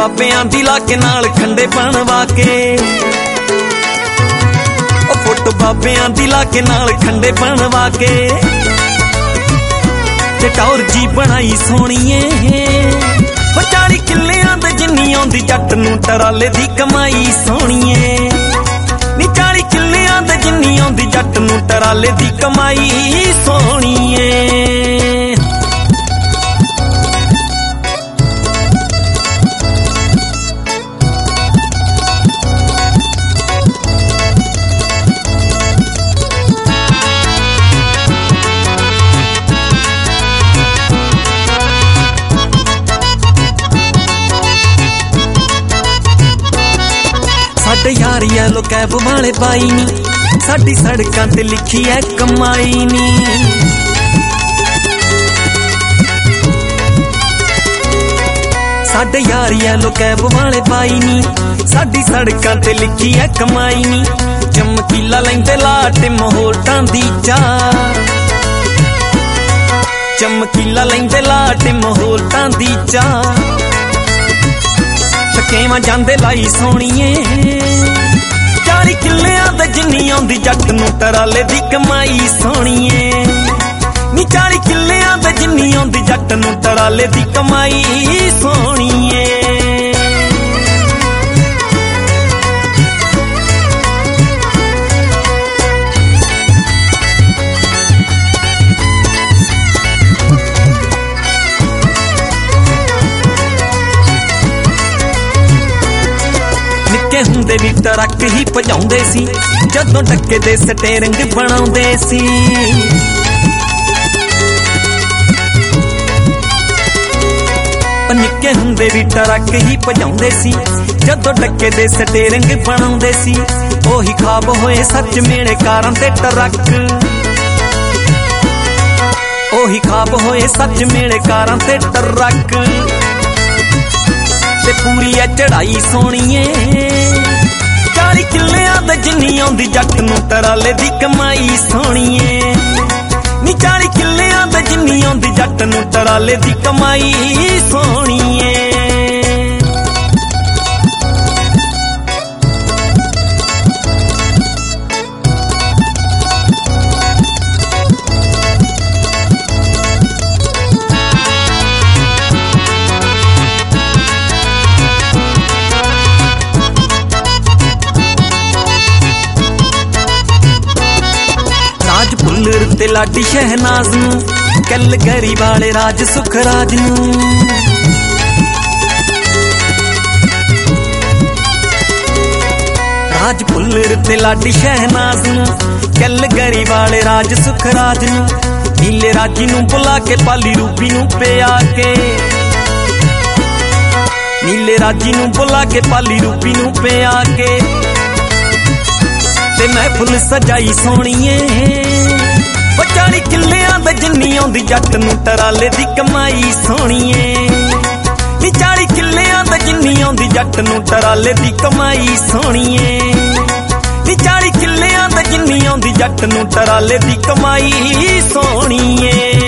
ਬਾਬਿਆਂ ਦੀ ਲਾ ਕੇ ਨਾਲ ਖੰਡੇ ਬਣਵਾ ਕੇ, ਉਹ ਫੁੱਟ ਬਾਬਿਆਂ ਦੀ ਲਾ ਕੇ ਨਾਲ ਖੰਡੇ ਬਣਵਾ ਕੇ, ਤੇ ਟੌਰ ਜੀ ਬਣਾਈ ਸੋਹਣੀਏ। ਉਹ 40 ਕਿੱਲਿਆਂ ਦੇ ਜਿੰਨੀ ਆਉਂਦੀ ਜੱਟ ਨੂੰ ਟਰਾਲੇ ਦੀ ਕਮਾਈ ਸੋਹਣੀਏ। ਨੀ 40 ਕਿੱਲਿਆਂ ਦੇ ਜਿੰਨੀ ਆਉਂਦੀ ਜੱਟ ਨੂੰ ਟਰਾਲੇ ਦੀ ਕਮਾਈ ਸੋਹਣੀਏ। ਸਾਡੇ ਯਾਰ ਯੈਲੋ ਕੈਬ ਵਾਲੇ ਬਾਈ ਨੀ, ਸਾਡੀ ਸੜਕਾਂ ਤੇ ਲਿਖੀ ਐ ਕਮਾਈ ਨੀ। ਸਾਡੇ ਯਾਰ ਯੈਲੋ ਕੈਬ ਵਾਲੇ ਬਾਈ ਨੀ, ਸਾਡੀ ਸੜਕਾਂ ਤੇ ਲਿਖੀ ਐ ਕਮਾਈ ਨੀ। ਚਮਕੀਲਾ ਲੈਂਦੇ ਲਾਟ ਮਹੋਲਟਾਂ ਦੀ ਚਾਹ, ਚਮਕੀਲਾ ਲੈਂਦੇ ਲਾਟ ਮਹੋਲਟਾਂ ਦੀ ਚਾਹ, ਥਕੇਵਾਂ ਜਾਂਦੇ ਲਾਈ ਸੋਹਣੀਏ। 40 ਕਿੱਲਿਆਂ ਦੇ ਜਿੰਨੀ ਆਉਂਦੀ ਜੱਟ ਨੂੰ ਟਰਾਲੇ ਦੀ ਕਮਾਈ ਸੋਹਣੀਏ। ਨੀ 40 ਕਿੱਲਿਆਂ ਦੇ ਜਿੰਨੀ ਆਉਂਦੀ ਜੱਟ ਨੂੰ ਟਰਾਲੇ ਦੀ ਕਮਾਈ ਸੋਹਣੀਏ। ਹੁੰਦੇ ਵੀ ਟਰੱਕ ਹੀ ਭਜਾਉਂਦੇ ਸੀ, ਜਦੋਂ ਡੱਕੇ ਦੇ ਸਟੇਰਿੰਗ ਬਣਾਉਂਦੇ ਸੀ। ਨਿੱਕੇ ਹੁੰਦੇ ਵੀ ਟਰੱਕ ਹੀ ਭਜਾਉਂਦੇ ਸੀ, ਜਦੋਂ ਡੱਕੇ ਦੇ ਸਟੇਰਿੰਗ ਬਣਾਉਂਦੇ ਸੀ। ਉਹੀ ਖਾਬ ਹੋਏ ਸੱਚ ਮੇਰੇ ਕਾਰਾਂ ਤੇ ਟਰੱਕ, ਉਹੀ ਖਾਬ ਹੋਏ ਸੱਚ ਮੇਰੇ ਕਾਰਾਂ ਤੇ ਟਰੱਕ, ਤੇ ਪੂਰੀ ਐ ਚੜਾਈ ਸੋਹਣੀਏ। 40 ਕਿੱਲਿਆਂ ਦੇ ਜਿੰਨੀ ਆਉਂਦੀ ਜੱਟ ਨੂੰ ਟਰਾਲੇ ਦੀ ਕਮਾਈ ਸੋਹਣੀਏ। ਨੀ 40 ਕਿੱਲਿਆਂ ਦੇ ਜਿੰਨੀ ਆਉਂਦੀ ਜੱਟ ਨੂੰ ਟਰਾਲੇ ਦੀ ਕਮਾਈ ਸੋਹਣੀਏ। ਭੁੱਲਰ ਤੇ ਲਾਡੀ ਸ਼ਹਿਨਾਜ਼ ਨੂੰ, ਕੈਲਗਰੀ ਵਾਲੇ ਰਾਜ ਸੁਖਰਾਜ ਨੂੰ, ਰਾਜ ਭੁੱਲਰ ਤੇ ਲਾਡੀ ਸ਼ਹਿਨਾਜ਼ ਨੂੰ, ਕੈਲਗਰੀ ਵਾਲੇ ਰਾਜ ਸੁਖਰਾਜ ਨੂੰ। ਨੀਲੇ ਰਾਜੀ ਨੂੰ ਬੁਲਾ ਕੇ ਪਾਲੀ ਰੂਪੀ ਨੂੰ ਪਿਆ ਕੇ, ਨੀਲੇ ਰਾਜੀ ਨੂੰ ਬੁਲਾ ਕੇ ਪਾਲੀ ਰੂਪੀ ਨੂੰ ਪਿਆ ਕੇ, ਤੇ ਮਹਿਫਲ ਸਜਾਈ ਸੋਹਣੀਏ। 40 ਕਿੱਲਿਆਂ ਦੇ ਜਿੰਨੀ ਆਉਂਦੀ ਜੱਟ ਨੂੰ ਟਰਾਲੇ ਦੀ ਕਮਾਈ ਸੋਹਣੀਏ। ਨੀ 40 ਕਿੱਲਿਆਂ ਦੇ ਜਿੰਨੀ ਆਉਂਦੀ ਜੱਟ ਨੂੰ ਟਰਾਲੇ ਦੀ ਕਮਾਈ ਸੋਹਣੀਏ। ਨੀ 40 ਕਿੱਲਿਆਂ ਦੇ ਜਿੰਨੀ ਆਉਂਦੀ ਜੱਟ ਨੂੰ ਟਰਾਲੇ ਦੀ ਕਮਾਈ ਸੋਹਣੀਏ।